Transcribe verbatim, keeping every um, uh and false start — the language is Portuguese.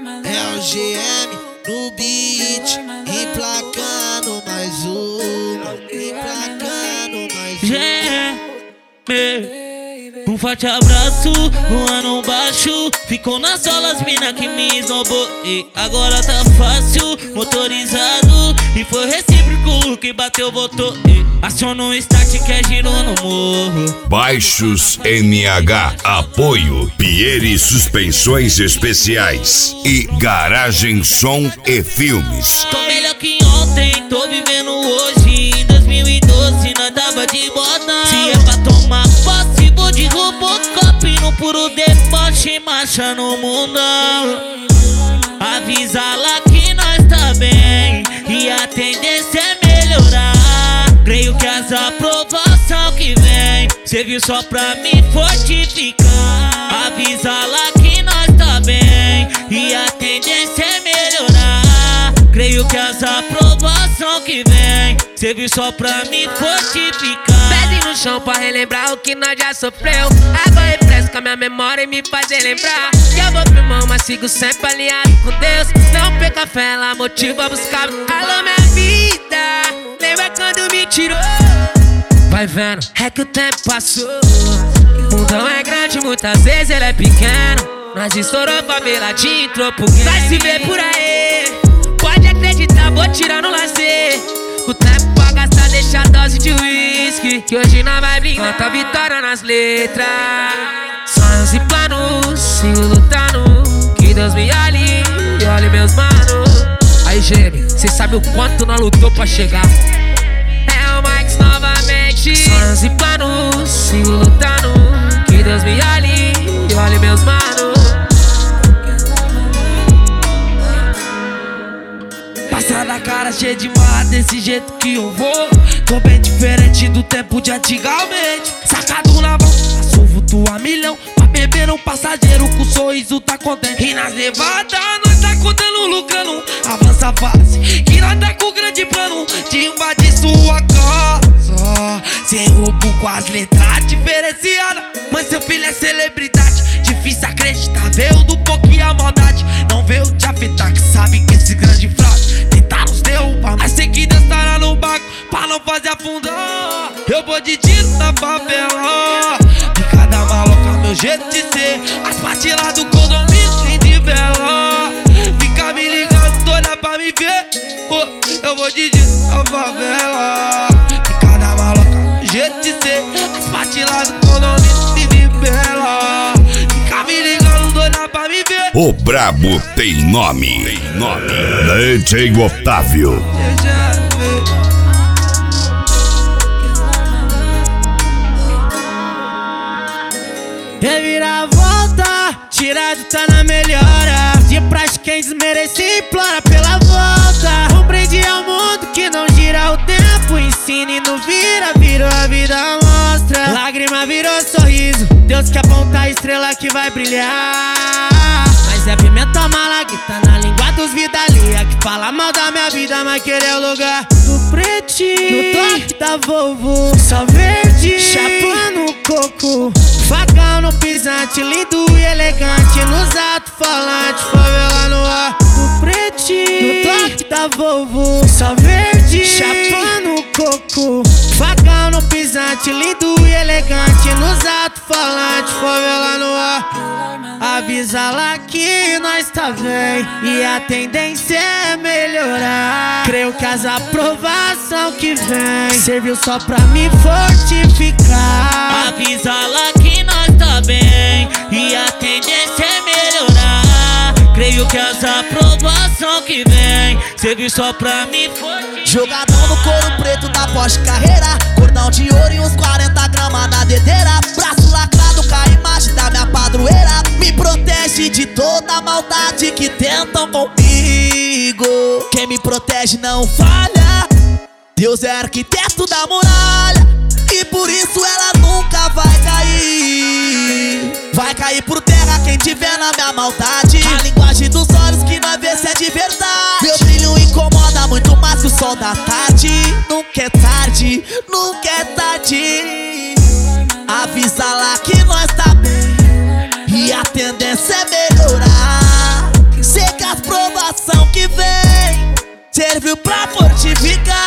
É o G M no beat, emplacando mais um, emplacando mais um. G M, um forte abraço, o ano baixo. Ficou nas solas, mina que me esnobou. E agora tá fácil, motorizado. E foi recíproco, que bateu, voltou. E aciona o start que é giro no morro. Baixos N H, apoio Pieri Suspensões Especiais e Garagem Som e Filmes. Tô melhor que ontem, tô vivendo hoje. Em dois mil e doze nós tava de bota. Se é pra tomar posse, vou de Robocop no puro deboche, marcha no mundão. Avisa lá que nós tá bem e a tendência é melhorar. Creio que as aprovação que vem serviu só pra me fortificar. Avisa lá que nós tá bem e a tendência é melhorar. Creio que as aprovação que vem serviu só pra me fortificar. Pezinho no chão pra relembrar o que nós já sofreu. Água refresca minha memória e me faz relembrar que eu vou pro mão, mas sigo sempre alinhado com Deus. Não perca fé, ela motiva a buscar. Alô minha vida, lembra quando me tirou? Vai vendo, é que o tempo passou. O mundão é grande, muitas vezes ele é pequeno. Nós estourou faveladinho, entrou pro game. Vai se ver por aí, pode acreditar, vou tirar no lazer. O tempo pra gastar, deixa a dose de uísque, que hoje nós vai brindar. Canta a vitória nas letras. Sonhos e planos, sigo lutando. Que Deus me olhe e olhe meus manos. Aí, Gêmeo, cê sabe o quanto nós lutou pra chegar. É o Max novamente. Sonhos e planos, sigo lutando. Que Deus me olhe e olhe meus manos. Passa na cara cheia de marra, desse jeito que eu vou. Tô bem diferente do tempo de antigamente. Sacado na mão, assovo tua milhão. Pra beber um passageiro com sorriso tá contente. E nas nevadas nós tá contando, lucrando. Avança a fase, que nós tá com grande plano de invadir sua casa. Sem roubo com as letras diferenciadas. Mas seu filho é celebridade, difícil acreditar. Veio do pouquinho a maldade, não veio te afetar. Que sabe que esse grande fraco tentaram nos derrubar, mas sei que Deus estará no barco pra não fazer afundar. Eu vou de tiro na favela, de cada maloca meu jeito de ser. As partes lá do condomínio sem de vela. Fica me ligando, toda pra me ver. Oh, eu vou de tiro na favela, de cada maloca meu jeito de ser. As partes lá do condomínio sem de vela. Fica me ligando, doida pra me ver. O brabo tem nome, tem nome. D J Otávio. Reviravolta, tirado tá na melhora. De praxe quem desmerece implora pela volta. Um brinde ao mundo que não gira o tempo. Ensina e não vira, virou a vida mostra. Lágrima virou sorriso, Deus que aponta a estrela que vai brilhar. Mas é pimenta mala que tá na língua dos vida alheia, que fala mal da minha vida, mas querer o lugar do pretinho, no toque da Volvo, só verde, chapa no coco, facão no pisante, lindo e elegante, nos alto-falantes, favela no ar. Do pretinho, no toque da Volvo, só verde, chapa no coco, facão no pisante, lindo e elegante, nos alto-falantes, favela no ar. Avisa lá que nós tá bem e a tendência é melhorar. Creio que as aprovação que vem serviu só pra me fortificar. Avisa lá que nós tá bem e a tendência é melhorar. Creio que as aprovação que vem serviu só pra me fortificar. Jogadão no couro preto da Porsche Carreira, cordão de ouro e uns quarenta gramas na dedeira. Braço lacrado com a imagem da minha padroeira. Me protege de toda maldade que tentam comigo. Quem me protege não falha. Deus é arquiteto da muralha e por isso ela nunca vai cair. Vai cair por terra quem tiver na minha maldade. A linguagem dos olhos que nós vê se é de verdade. Meu brilho incomoda muito mais que o sol da tarde. Nunca é tarde, nunca é tarde. Avisa lá que nós tá bem e a tendência é melhorar. Sei bagulho pra fortificar.